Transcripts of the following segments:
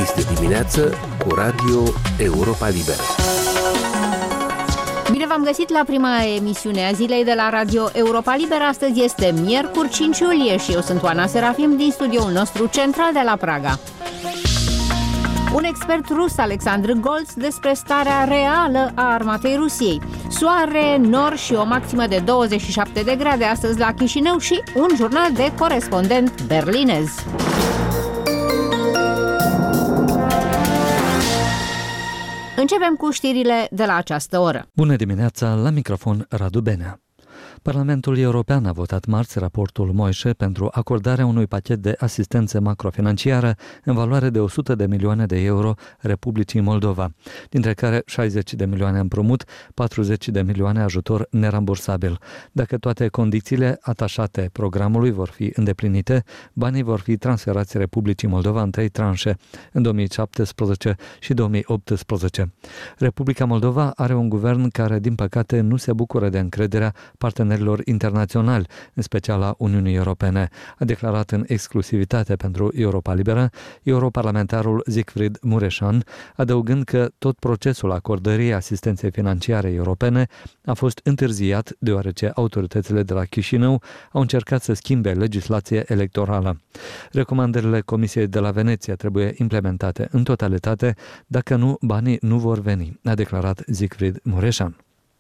Este dimineață cu Radio Europa Liberă. Bine v-am găsit la prima emisiune a zilei de la Radio Europa Liberă. Astăzi este miercuri 5 iulie și eu sunt Oana Serafim din studioul nostru central de la Praga. Un expert rus, Alexandru Golț, despre starea reală a armatei Rusiei. Soare, nor și o maximă de 27 de grade astăzi la Chișinău și un jurnal de corespondent berlinez. Începem cu știrile de la această oră. Bună dimineața, la microfon Radu Benea. Parlamentul European a votat marți raportul Moise pentru acordarea unui pachet de asistență macrofinanciară în valoare de 100 de milioane de euro Republicii Moldova, dintre care 60 de milioane împrumut, 40 de milioane ajutor nerambursabil. Dacă toate condițiile atașate programului vor fi îndeplinite, banii vor fi transferați Republicii Moldova în 3 tranșe, în 2017 și 2018. Republica Moldova are un guvern care, din păcate, nu se bucură de încrederea partenerilor internaționali, în special a Uniunii Europene, a declarat în exclusivitate pentru Europa Liberă europarlamentarul Siegfried Mureșan, adăugând că tot procesul acordării asistenței financiare europene a fost întârziat deoarece autoritățile de la Chișinău au încercat să schimbe legislația electorală. Recomandările Comisiei de la Veneția trebuie implementate în totalitate, dacă nu, banii nu vor veni, a declarat Siegfried Mureșan.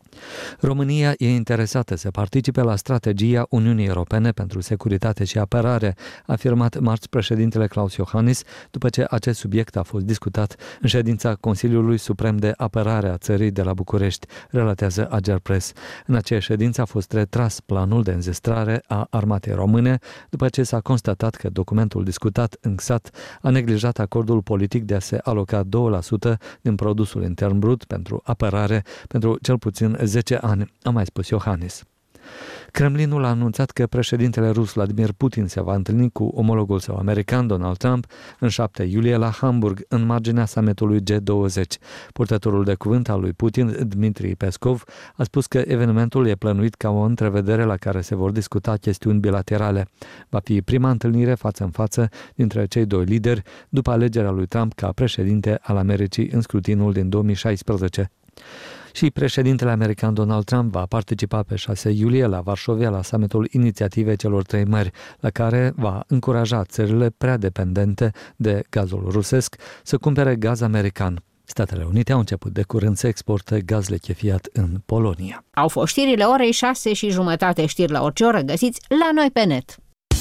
România e interesată să participe la strategia Uniunii Europene pentru securitate și apărare, a afirmat marți președintele Klaus Iohannis, după ce acest subiect a fost discutat în ședința Consiliului Suprem de Apărare a țării de la București, relatează Agerpres. În aceeași ședință a fost retras planul de înzestrare a armatei române, după ce s-a constatat că documentul discutat în XAT a neglijat acordul politic de a se aloca 2% din produsul intern brut pentru apărare pentru cel puțin 10 ani, a mai spus Iohannis. Kremlinul a anunțat că președintele rus Vladimir Putin se va întâlni cu omologul său american Donald Trump în 7 iulie la Hamburg, în marginea summitului G20. Purtătorul de cuvânt al lui Putin, Dmitri Peskov, a spus că evenimentul e plănuit ca o întrevedere la care se vor discuta chestiuni bilaterale. Va fi prima întâlnire față în față dintre cei doi lideri după alegerea lui Trump ca președinte al Americii în scrutinul din 2016. Și președintele american Donald Trump va participa pe 6 iulie la Varșovia la summitul Inițiativei celor 3 mări, la care va încuraja țările prea dependente de gazul rusesc să cumpere gaz american. Statele Unite au început de curând să exporte gaz lichefiat în Polonia. Au fost știrile orei 6:30, știri la orice oră găsiți la noi pe net.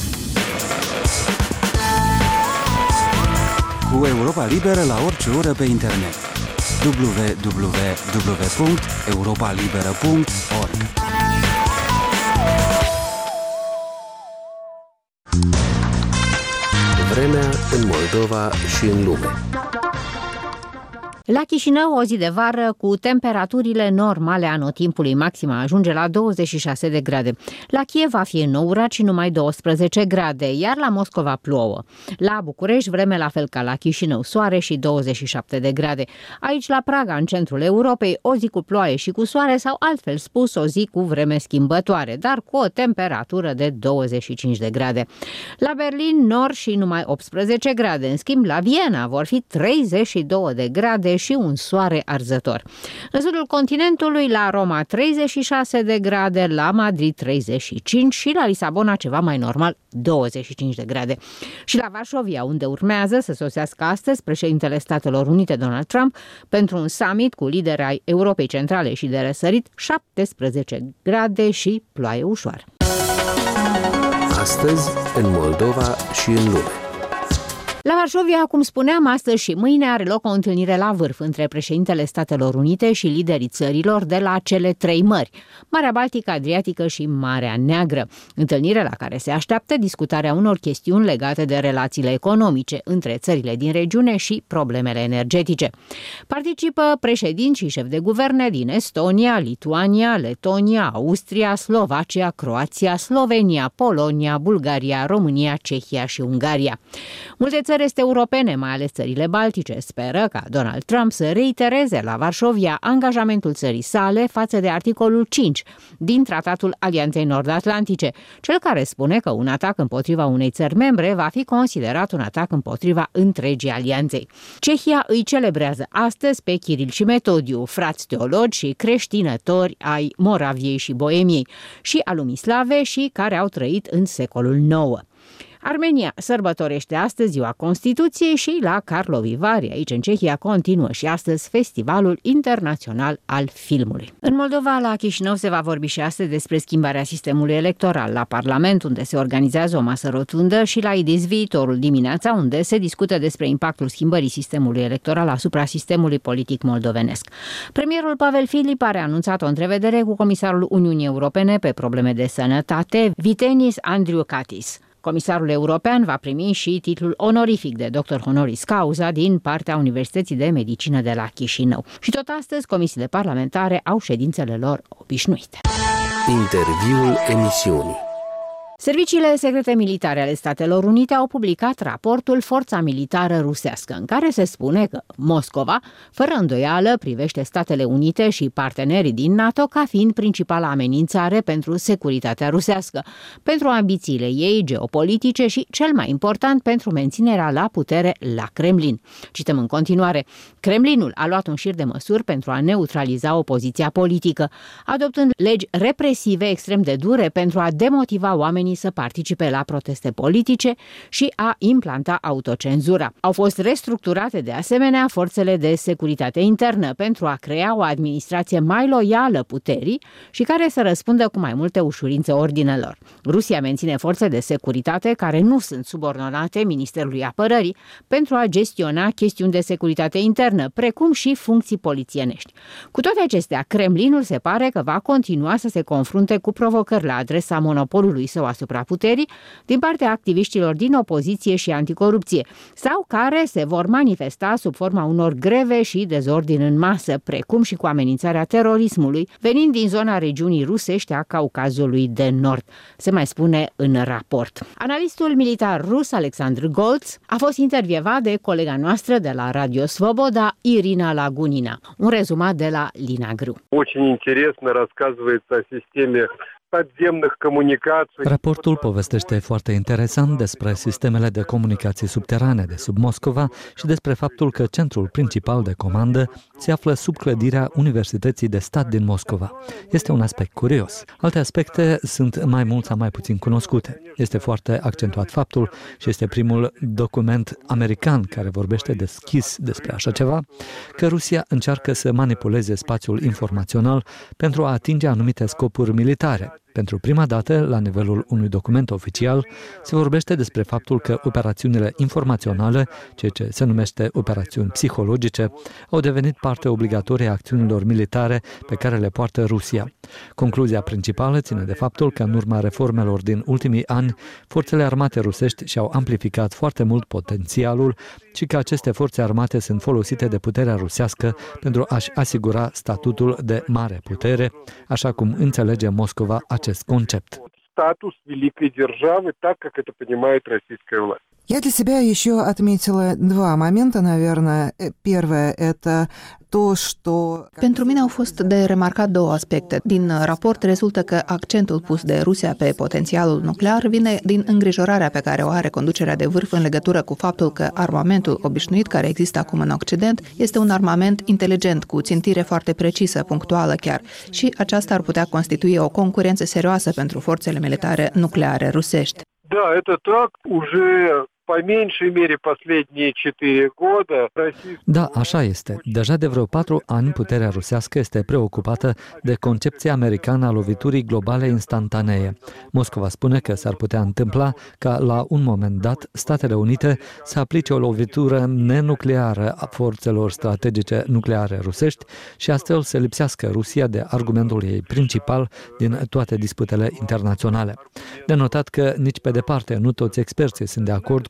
Cu Europa Liberă la orice oră pe internet. www.europalibera.org. Vremea în Moldova și în lume. La Chișinău, o zi de vară cu temperaturile normale anotimpului, maxima ajunge la 26 de grade. La Kiev va fi înourat și numai 12 grade, iar la Moscova plouă. La București, vreme la fel ca la Chișinău, soare și 27 de grade. Aici, la Praga, în centrul Europei, o zi cu ploaie și cu soare sau, altfel spus, o zi cu vreme schimbătoare, dar cu o temperatură de 25 de grade. La Berlin, nor și numai 18 grade. În schimb, la Viena vor fi 32 de grade și un soare arzător. În sudul continentului, la Roma 36 de grade, la Madrid 35 și la Lisabona, ceva mai normal, 25 de grade. Și la Varșovia, unde urmează să sosească astăzi președintele Statelor Unite Donald Trump pentru un summit cu lideri ai Europei Centrale și de răsărit, 17 grade și ploaie ușoară. Astăzi, în Moldova și în lume. La Varșovia, cum spuneam, astăzi și mâine are loc o întâlnire la vârf între președintele Statelor Unite și liderii țărilor de la cele 3 mări, Marea Baltică, Adriatică și Marea Neagră. Întâlnire la care se așteaptă discutarea unor chestiuni legate de relațiile economice între țările din regiune și problemele energetice. Participă președinți și șefi de guverne din Estonia, Lituania, Letonia, Austria, Slovacia, Croația, Slovenia, Polonia, Bulgaria, România, Cehia și Ungaria. Multe țări țări este europene, mai ales țările baltice, speră ca Donald Trump să reitereze la Varșovia angajamentul țării sale față de articolul 5 din Tratatul Alianței Nord-Atlantice, cel care spune că un atac împotriva unei țări membre va fi considerat un atac împotriva întregii alianței. Cehia îi celebrează astăzi pe Kiril și Metodiu, frați teologi și creștinători ai Moraviei și Boemiei și al lumii slave și care au trăit în secolul IX. Armenia sărbătorește astăzi Ziua Constituției și la Karlovy Vary, aici în Cehia, continuă și astăzi Festivalul Internațional al Filmului. În Moldova, la Chișinău, se va vorbi și astăzi despre schimbarea sistemului electoral la Parlament, unde se organizează o masă rotundă, și la IDIS Viitorul dimineața, unde se discută despre impactul schimbării sistemului electoral asupra sistemului politic moldovenesc. Premierul Pavel Filip a anunțat o întrevedere cu comisarul Uniunii Europene pe probleme de sănătate, Vytenis Andriukaitis. Comisarul european va primi și titlul onorific de doctor honoris causa din partea Universității de Medicină de la Chișinău. Și tot astăzi, comisiile parlamentare au ședințele lor obișnuite. Interviul emisiunii. Serviciile secrete militare ale Statelor Unite au publicat raportul Forța Militară Rusească, în care se spune că Moscova, fără îndoială, privește Statele Unite și partenerii din NATO ca fiind principala amenințare pentru securitatea rusească, pentru ambițiile ei geopolitice și, cel mai important, pentru menținerea la putere la Kremlin. Cităm în continuare: Kremlinul a luat un șir de măsuri pentru a neutraliza opoziția politică, adoptând legi represive extrem de dure pentru a demotiva oamenii să participe la proteste politice și a implanta autocenzura. Au fost restructurate de asemenea forțele de securitate internă pentru a crea o administrație mai loială puterii și care să răspundă cu mai multe ușurințe ordinelor. Rusia menține forțe de securitate care nu sunt subordonate Ministerului Apărării pentru a gestiona chestiuni de securitate internă, precum și funcții polițienești. Cu toate acestea, Kremlinul se pare că va continua să se confrunte cu provocări la adresa monopolului său asupra puterii din partea activiștilor din opoziție și anticorupție, sau care se vor manifesta sub forma unor greve și dezordini în masă, precum și cu amenințarea terorismului, venind din zona regiunii rusești a Caucazului de Nord, se mai spune în raport. Analistul militar rus Alexandru Golț a fost intervievat de colega noastră de la Radio Svoboda, Irina Lagunina. Un rezumat de la Lina Gru. Очень интересно рассказывается о системе подземных коммуникаций. Raportul povestește foarte interesant despre sistemele de comunicații subterane de sub Moscova și despre faptul că centrul principal de comandă se află sub clădirea Universității de Stat din Moscova. Este un aspect curios. Alte aspecte sunt mai mult sau mai puțin cunoscute. Este foarte accentuat faptul, și este primul document american care vorbește deschis despre așa ceva, că Rusia încearcă să manipuleze spațiul informațional pentru a atinge anumite scopuri militare. Pentru prima dată, la nivelul unui document oficial, se vorbește despre faptul că operațiunile informaționale, ceea ce se numește operațiuni psihologice, au devenit parte obligatorie a acțiunilor militare pe care le poartă Rusia. Concluzia principală ține de faptul că în urma reformelor din ultimii ani, forțele armate rusești și-au amplificat foarte mult potențialul și că aceste forțe armate sunt folosite de puterea rusească pentru a-și asigura statutul de mare putere, așa cum înțelege Moscova acest concept. Статус великой державы, так как это понимает российская власть. Я для себя еще отметила два момента, наверное. Первое – это то, что... Pentru mine au fost de remarcat două aspecte. Din raport rezultă că accentul pus de Rusia pe potențialul nuclear vine din îngrijorarea pe care o are conducerea de vârf în legătură cu faptul că armamentul obișnuit care există acum în Occident este un armament inteligent, cu țintire foarte precisă, punctuală chiar, și aceasta ar putea constitui o concurență serioasă pentru forțele militare nucleare rusești. Да, это так. Уже по меньшей мере последние 4 года. Da, așa este. Deja de vreo 4 ani, puterea rusească este preocupată de concepția americană a loviturii globale instantanee. Moscova spune că s-ar putea întâmpla ca la un moment dat Statele Unite să aplice o lovitură nenucleară a forțelor strategice nucleare rusești și astfel să lipsească Rusia de argumentul ei principal din toate disputele internaționale. De notat că nici pe departe nu toți experții sunt de acord cu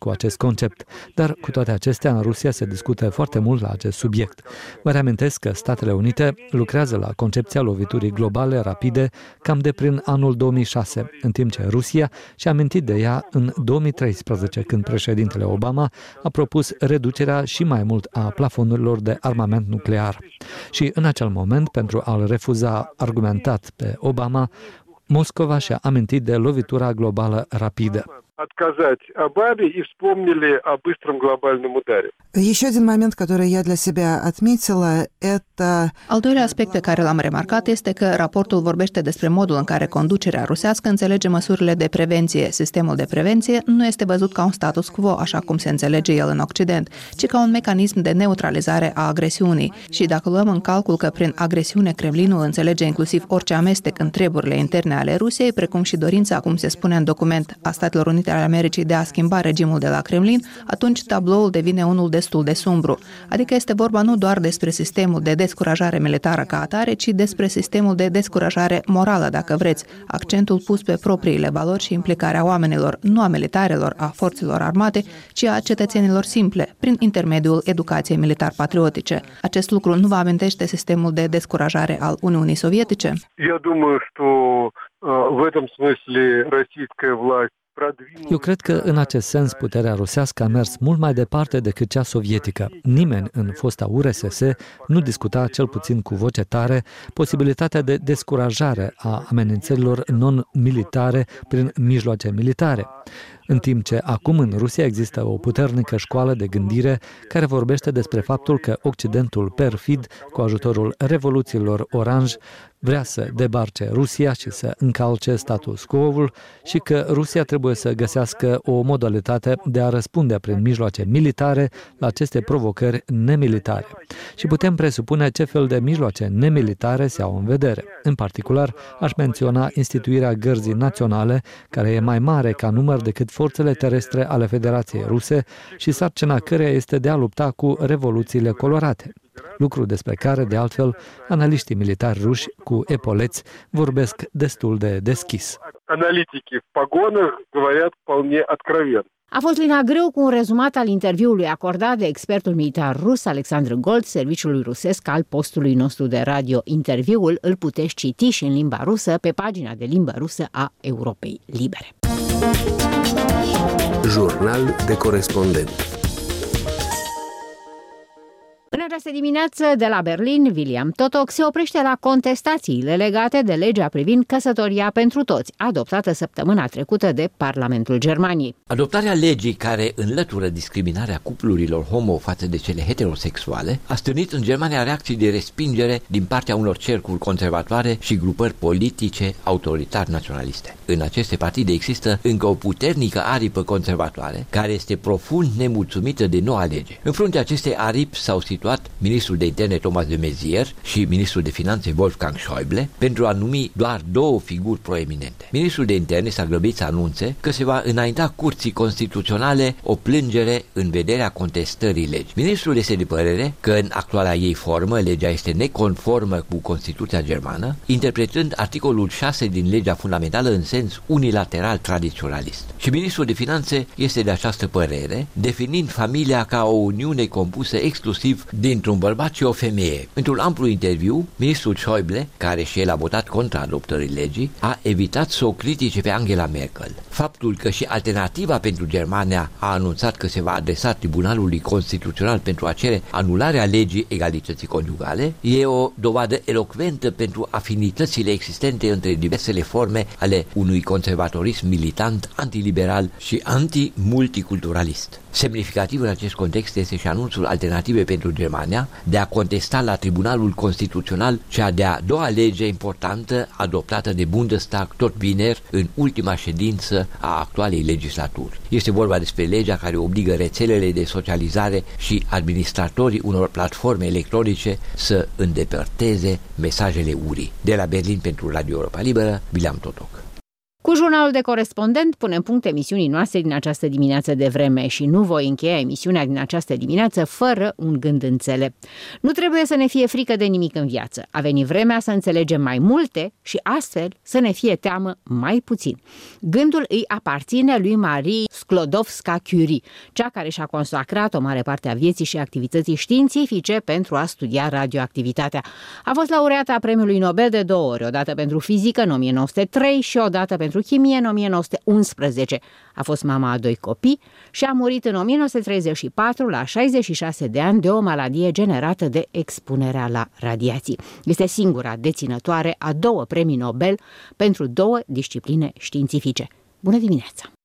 cu acest concept, dar cu toate acestea în Rusia se discută foarte mult la acest subiect. Vă reamintesc că Statele Unite lucrează la concepția loviturii globale rapide cam de prin anul 2006, în timp ce Rusia și-a amintit de ea în 2013, când președintele Obama a propus reducerea și mai mult a plafonurilor de armament nuclear. Și în acel moment, pentru a-l refuza argumentat pe Obama, Moscova și-a amintit de lovitura globală rapidă. Отказать Обаме и вспомнили о быстром глобальном ударе. Еще один момент, который я для себя отметила, это... Al doilea aspect pe care l-am remarcat este că raportul vorbește despre modul în care conducerea rusească înțelege măsurile de prevenție. Sistemul de prevenție nu este văzut ca un status quo, așa cum se înțelege el în Occident, ci ca un mecanism de neutralizare a agresiunii. Și dacă luăm în calcul că prin agresiune Kremlinul înțelege inclusiv orice amestec în treburile interne ale Rusiei, precum și dorința, cum se spune în document, a Statelor Unite ale Americii de a schimba regimul de la Kremlin, atunci tabloul devine unul destul de sumbru. Adică este vorba nu doar despre sistemul de descurajare militară ca atare, ci despre sistemul de descurajare morală, dacă vreți, accentul pus pe propriile valori și implicarea oamenilor, nu a militarelor, a forțelor armate, ci a cetățenilor simple, prin intermediul educației militar-patriotice. Acest lucru nu vă amintește sistemul de descurajare al Uniunii Sovietice? Я думаю, что в этом смысле российская власть. Eu cred că, în acest sens, puterea rusească a mers mult mai departe decât cea sovietică. Nimeni în fosta URSS nu discuta, cel puțin cu voce tare, posibilitatea de descurajare a amenințărilor non-militare prin mijloace militare. În timp ce acum în Rusia există o puternică școală de gândire care vorbește despre faptul că Occidentul perfid, cu ajutorul revoluțiilor oranj, vrea să debarce Rusia și să încalce status quo-ul și că Rusia trebuie să găsească o modalitate de a răspunde prin mijloace militare la aceste provocări nemilitare. Și putem presupune ce fel de mijloace nemilitare se au în vedere. În particular, aș menționa instituirea gărzii naționale, care e mai mare ca număr decât forțele terestre ale Federației Ruse și sarcina căreia este de a lupta cu revoluțiile colorate. Lucru despre care, de altfel, analiștii militari ruși cu epoleți vorbesc destul de deschis. Analiticii в погонах говорят вполне откровенно. A fost Lina Greu cu un rezumat al interviului acordat de expertul militar rus Alexandru Gold, serviciului rusesc al postului nostru de radio. Interviul îl puteți citi și în limba rusă pe pagina de limbă rusă a Europei Libere. Jurnal de corespondent. În această dimineață, de la Berlin, William Totok se oprește la contestațiile legate de legea privind căsătoria pentru toți, adoptată săptămâna trecută de Parlamentul Germaniei. Adoptarea legii care înlătură discriminarea cuplurilor homo față de cele heterosexuale a stârnit în Germania reacții de respingere din partea unor cercuri conservatoare și grupări politice autoritar-naționaliste. În aceste partide există încă o puternică aripă conservatoare care este profund nemulțumită de noua lege. În fruntea acestei aripi s-au situat ministrul de interne Thomas de Maizière și ministrul de finanțe Wolfgang Schäuble pentru a numi doar două figuri proeminente. Ministrul de interne s-a grăbit să anunțe că se va înainta Curții Constituționale o plângere în vederea contestării legii. Ministrul este de părere că în actuala ei formă legea este neconformă cu Constituția germană, interpretând articolul 6 din legea fundamentală în sens unilateral tradiționalist. Și ministrul de finanțe este de această părere, definind familia ca o uniune compusă exclusiv dintr-un bărbat și o femeie. Într-un amplu interviu, ministrul Schäuble, care și el a votat contra adoptării legii, a evitat să o critice pe Angela Merkel. Faptul că și Alternativa pentru Germania a anunțat că se va adresa Tribunalului Constituțional pentru a cere anularea legii egalității conjugale e o dovadă elocventă pentru afinitățile existente între diversele forme ale unui conservatorism militant, antiliberal și anti-multiculturalist. Semnificativ în acest context este și anunțul Alternative pentru Germania de a contesta la Tribunalul Constituțional cea de-a doua lege importantă adoptată de Bundestag tot vineri în ultima ședință a actualei legislaturi. Este vorba despre legea care obligă rețelele de socializare și administratorii unor platforme electronice să îndepărteze mesajele urii. De la Berlin pentru Radio Europa Liberă, William Totok. Cu jurnalul de corespondent punem punct emisiunii noastre din această dimineață de vreme și nu voi încheia emisiunea din această dimineață fără un gând înțelept. Nu trebuie să ne fie frică de nimic în viață. A venit vremea să înțelegem mai multe și astfel să ne fie teamă mai puțin. Gândul îi aparține lui Marie Sklodowska-Curie, cea care și-a consacrat o mare parte a vieții și activității științifice pentru a studia radioactivitatea. A fost laureată a Premiului Nobel de 2 ori, odată pentru fizică în 1903 și odată pentru chimie în 1911. A fost mama a 2 copii și a murit în 1934 la 66 de ani de o maladie generată de expunerea la radiații. Este singura deținătoare a 2 premii Nobel pentru 2 discipline științifice. Bună dimineața!